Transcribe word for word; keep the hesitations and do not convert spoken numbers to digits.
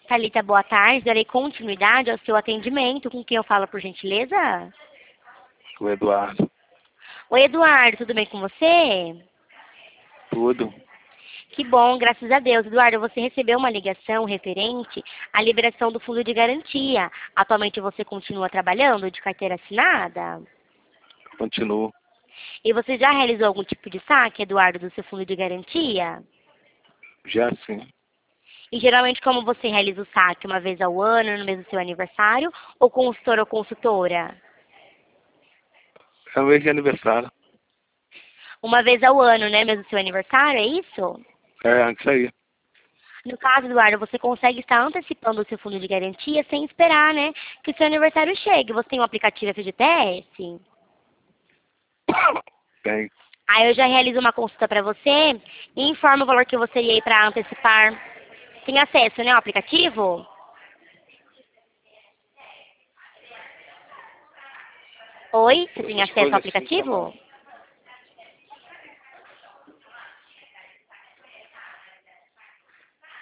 Thalita, boa tarde. Darei continuidade ao seu atendimento. Com quem eu falo, por gentileza? O Eduardo. Oi, Eduardo. Tudo bem com você? Tudo. Que bom, graças a Deus. Eduardo, você recebeu uma ligação referente à liberação do fundo de garantia. Atualmente você continua trabalhando de carteira assinada? Continuo. E você já realizou algum tipo de saque, Eduardo, do seu fundo de garantia? Já sim. E geralmente como você realiza o saque? Uma vez ao ano, no mês do seu aniversário? Ou consultor ou consultora? É o mês de aniversário. Uma vez ao ano, né? Mês do seu aniversário, é isso? É, isso aí. No caso, Eduardo, você consegue estar antecipando o seu fundo de garantia sem esperar, né? Que o seu aniversário chegue. Você tem um aplicativo F G T S? Tem. Aí eu já realizo uma consulta para você e informo o valor que você ia para antecipar. Tem acesso, né, ao aplicativo? Oi, você tem acesso ao aplicativo?